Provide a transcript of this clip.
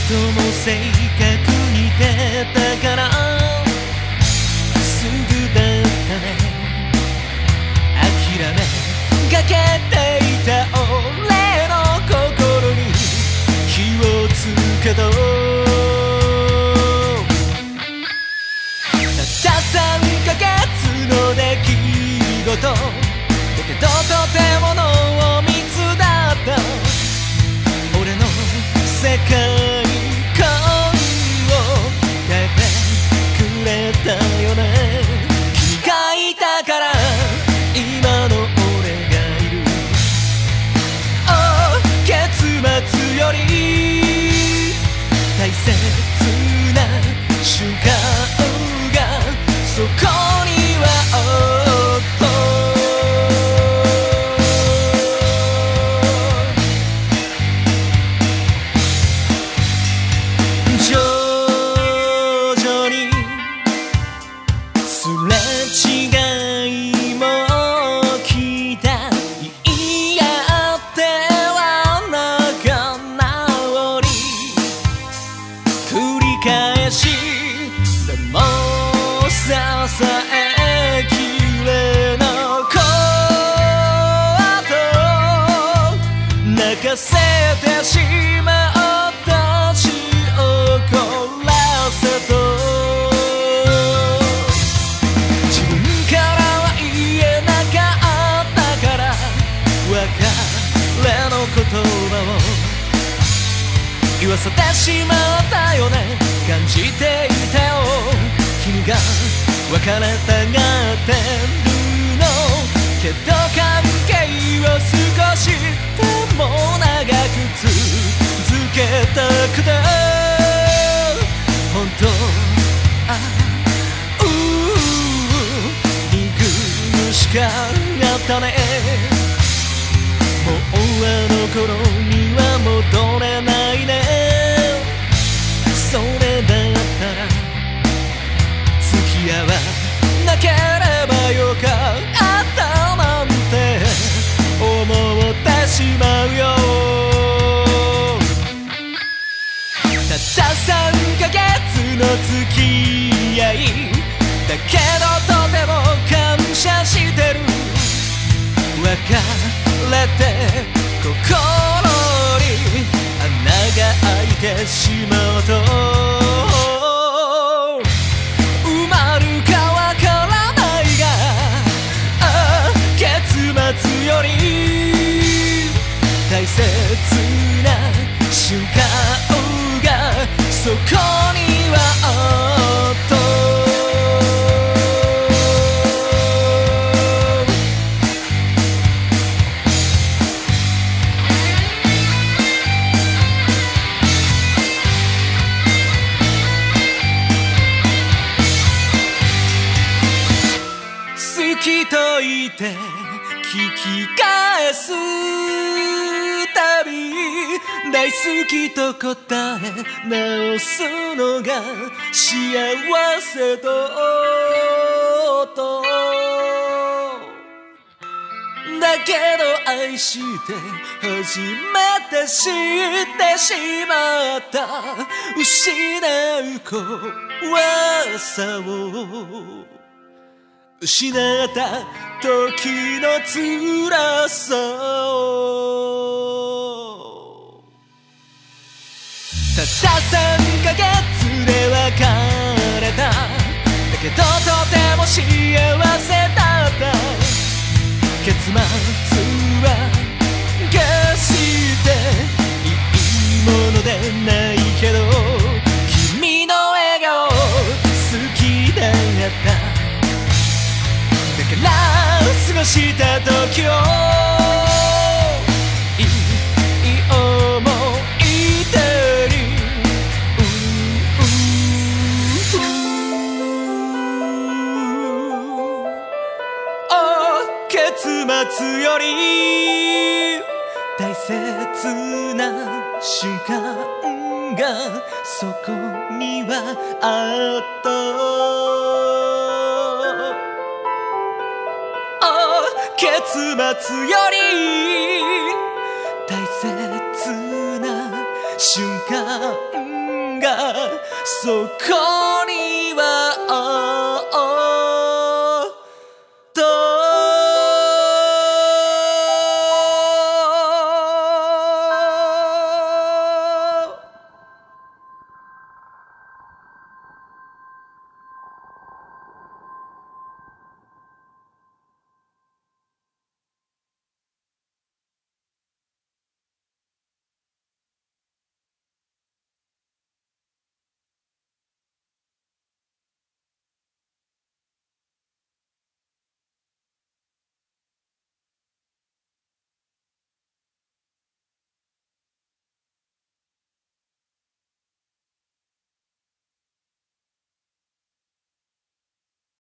とも正確に出たからすぐだったね。諦めかけていた俺の心に火をつけた。たった3ヶ月の出来事だけどとても濃密だった。俺の世界観を変えてくれたよね。君がいたから今の俺がいる。結末より大切な瞬間がそこにはおっと徐々にすれ違いも来た。言い合っては仲直り繰り返しでも支えきれなかった泣かせてしまったし怒らせた。自分からは言えなかったから別れの言葉を言わせてしまったよね。感じていたよ君が別れたがってるのけど関係を少しでも長く続けたくて本当憎しかったね。もうあの頃には戻れないね。それだったら付き合わなければよかったなんて思ってしまうよ。たった3ヶ月の付き合いだけどとても感謝してる。別れて心に穴が開いてしまうと埋まるかわからないが結末より大切な瞬間がそこにはおっと好きと言って聞き返すたび大好きと答え直すのが幸せとだけど愛して初めて知ってしまった失う怖さを失った時の辛さをたった3ヶ月で別れただけどとても幸せだった結末は決していいものでないけど君の笑顔好きだっただから過ごした時をいい思い出に結末より大切な瞬間がそこにはあった結末より大切な瞬間がそこに